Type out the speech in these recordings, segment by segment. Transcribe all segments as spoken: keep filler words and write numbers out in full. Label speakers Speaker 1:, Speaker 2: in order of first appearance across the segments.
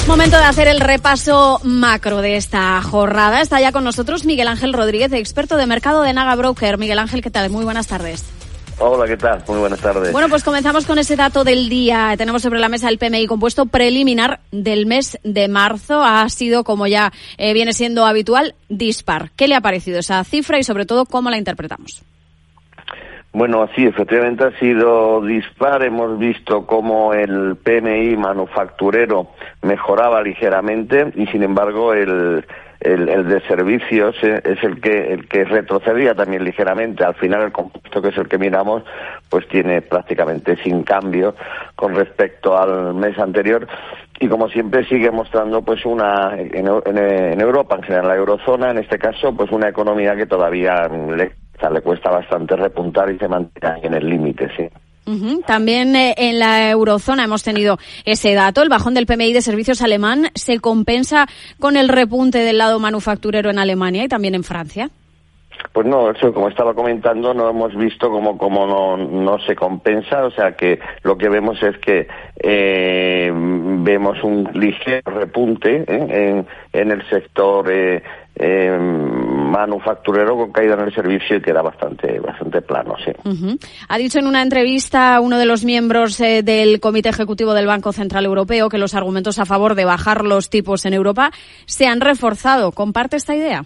Speaker 1: Momento de hacer el repaso macro de esta jornada. Está ya con nosotros Miguel Ángel Rodríguez, experto de mercado de Naga Broker. Miguel Ángel, ¿qué tal? Muy buenas tardes.
Speaker 2: Hola, ¿qué tal? Muy buenas tardes.
Speaker 1: Bueno, pues comenzamos con ese dato del día. Tenemos sobre la mesa el P M I compuesto preliminar del mes de marzo. Ha sido, como ya eh, viene siendo habitual, dispar. ¿Qué le ha parecido esa cifra y, sobre todo, cómo la interpretamos?
Speaker 2: Bueno, sí, efectivamente ha sido dispar. Hemos visto cómo el P M I manufacturero mejoraba ligeramente y, sin embargo, el, el, el de servicios es el que el que retrocedía también ligeramente. Al final, el compuesto, que es el que miramos, pues tiene prácticamente sin cambio con respecto al mes anterior. Y como siempre sigue mostrando pues una en, en, en Europa, en general la eurozona, en este caso, pues una economía que todavía le le cuesta bastante repuntar y se mantiene en el límite, sí.
Speaker 1: Uh-huh. También eh, en la eurozona hemos tenido ese dato, el bajón del P M I de servicios alemán se compensa con el repunte del lado manufacturero en Alemania y también en Francia.
Speaker 2: Pues no, eso, como estaba comentando, no hemos visto cómo, cómo no, no se compensa, o sea que lo que vemos es que eh, vemos un ligero repunte ¿eh? en, en el sector eh, eh, manufacturero con caída en el servicio y queda bastante, bastante plano, sí.
Speaker 1: Uh-huh. Ha dicho en una entrevista uno de los miembros eh, del Comité Ejecutivo del Banco Central Europeo que los argumentos a favor de bajar los tipos en Europa se han reforzado. ¿Comparte esta idea?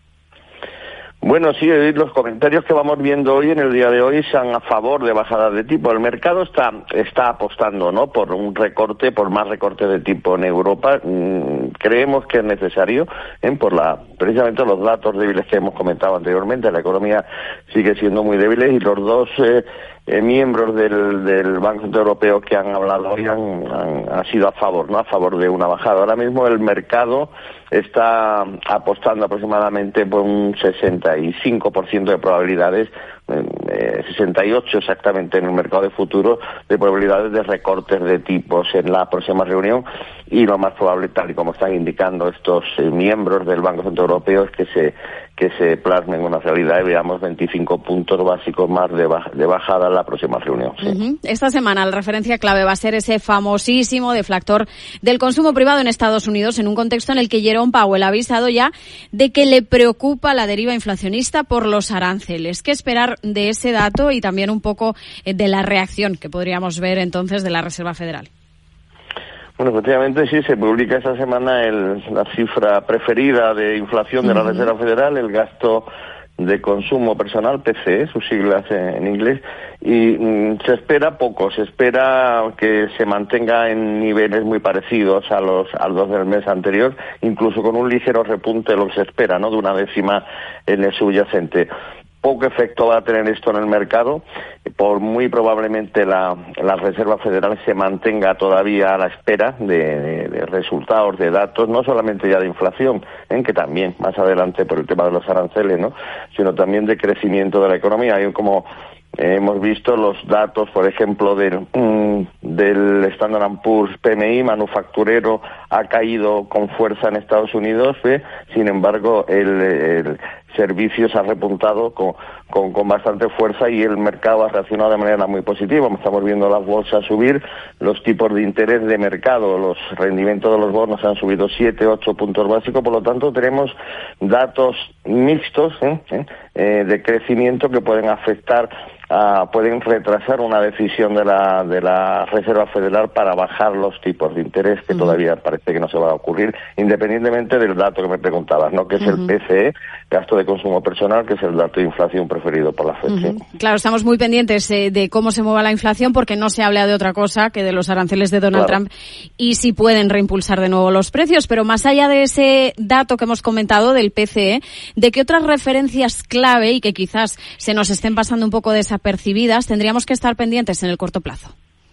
Speaker 2: Bueno, sí, los comentarios que vamos viendo hoy, en el día de hoy, son a favor de bajadas de tipo. El mercado está está apostando, ¿no?, por un recorte, por más recorte de tipo en Europa. Mm, creemos que es necesario, ¿eh? por la precisamente los datos débiles que hemos comentado anteriormente. La economía sigue siendo muy débil y los dos eh, eh, miembros del, del Banco Central Europeo que han hablado hoy han, han, han sido a favor, ¿no?, a favor de una bajada. Ahora mismo el mercado está apostando aproximadamente por un sesenta y cinco por ciento de probabilidades, eh, sesenta y ocho exactamente en el mercado de futuros, de probabilidades de recortes de tipos en la próxima reunión, y lo más probable, tal y como están indicando estos eh, miembros del Banco Central Europeo, es que se que se plasme en una realidad y veamos veinticinco puntos básicos más de, baj- de bajada en la próxima reunión. Sí.
Speaker 1: Uh-huh. Esta semana la referencia clave va a ser ese famosísimo deflactor del consumo privado en Estados Unidos, en un contexto en el que Jerome Powell ha avisado ya de que le preocupa la deriva inflacionista por los aranceles. ¿Qué esperar de ese dato y también un poco de la reacción que podríamos ver entonces de la Reserva Federal?
Speaker 2: Bueno, efectivamente sí, se publica esta semana el, la cifra preferida de inflación de la Reserva Federal, el gasto de consumo personal, P C E, sus siglas en inglés, y mm, se espera poco, se espera que se mantenga en niveles muy parecidos a los a los del mes anterior, incluso con un ligero repunte lo que se espera, ¿no?, de una décima en el subyacente. Poco efecto va a tener esto en el mercado, por muy probablemente la, la Reserva Federal se mantenga todavía a la espera de, de, de resultados, de datos, no solamente ya de inflación, ¿eh? que también más adelante por el tema de los aranceles, ¿no?, sino también de crecimiento de la economía. Hay como eh, hemos visto los datos, por ejemplo, del, mm, del Standard and Poor's P M I manufacturero ha caído con fuerza en Estados Unidos, ¿eh? Sin embargo, el, el servicios ha repuntado con, con, con bastante fuerza y el mercado ha reaccionado de manera muy positiva. Estamos viendo las bolsas subir, los tipos de interés de mercado, los rendimientos de los bonos han subido siete, ocho puntos básicos, por lo tanto tenemos datos mixtos ¿eh? Eh, de crecimiento que pueden afectar, a, pueden retrasar una decisión de la, de la Reserva Federal para bajar los tipos de interés, que uh-huh. todavía parece que no se va a ocurrir, independientemente del dato que me preguntabas, ¿no?, que es uh-huh. el P C E, gasto de consumo personal, que es el dato de inflación preferido por la F E D.
Speaker 1: Uh-huh. Sí. Claro, estamos muy pendientes eh, de cómo se mueva la inflación, porque no se habla de otra cosa que de los aranceles de Donald claro. Trump y si pueden reimpulsar de nuevo los precios. Pero más allá de ese dato que hemos comentado del P C E, ¿de qué otras referencias clave y que quizás se nos estén pasando un poco desapercibidas tendríamos que estar pendientes en el corto plazo?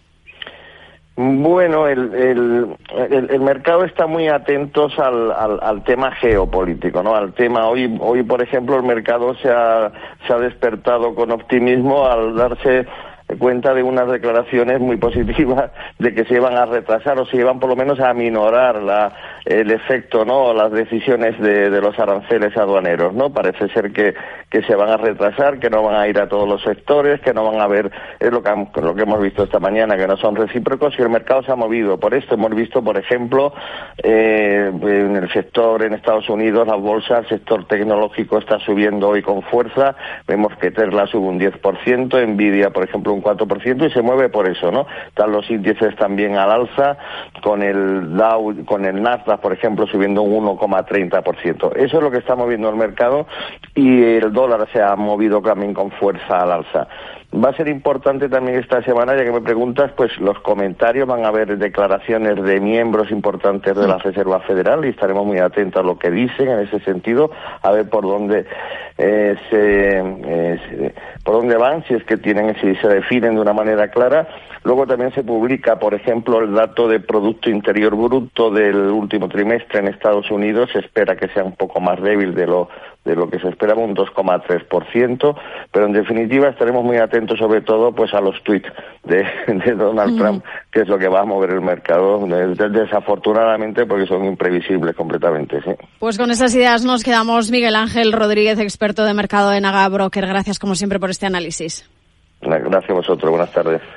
Speaker 2: Bueno, el, el, el, el mercado está muy atentos al, al, al tema geopolítico, ¿no? Al tema, hoy, hoy por ejemplo, el mercado se ha, se ha despertado con optimismo al darse cuenta de unas declaraciones muy positivas de que se iban a retrasar o se iban por lo menos a aminorar la, el efecto, ¿no? Las decisiones de, de los aranceles aduaneros, ¿no? Parece ser que, que se van a retrasar, que no van a ir a todos los sectores, que no van a ver, es lo que, lo que hemos visto esta mañana, que no son recíprocos, y el mercado se ha movido. Por esto hemos visto, por ejemplo, eh, en el sector en Estados Unidos, las bolsas, el sector tecnológico está subiendo hoy con fuerza. Vemos que Tesla sube un diez por ciento, Nvidia, por ejemplo, un cuatro por ciento, y se mueve por eso, ¿no? Están los índices también al alza, con el Dow, con el Nasdaq, por ejemplo, subiendo un uno coma treinta por ciento. Eso es lo que está moviendo el mercado, y el dólar se ha movido también con fuerza al alza. Va a ser importante también esta semana, ya que me preguntas, pues los comentarios, van a haber declaraciones de miembros importantes de la Reserva Federal, y estaremos muy atentos a lo que dicen en ese sentido, a ver por dónde eh, se, eh, se por dónde van, si es que tienen, si se definen de una manera clara. Luego también se publica, por ejemplo, el dato de Producto Interior Bruto del último trimestre en Estados Unidos. Se espera que sea un poco más débil de lo de lo que se esperaba, un dos coma tres por ciento, pero en definitiva estaremos muy atentos sobre todo pues a los tweets de, de Donald uh-huh. Trump, que es lo que va a mover el mercado, desafortunadamente, porque son imprevisibles completamente. ¿Sí?
Speaker 1: Pues con esas ideas nos quedamos. Miguel Ángel Rodríguez, experto de mercado en Aga Broker, gracias como siempre por este análisis.
Speaker 2: Gracias a vosotros, buenas tardes.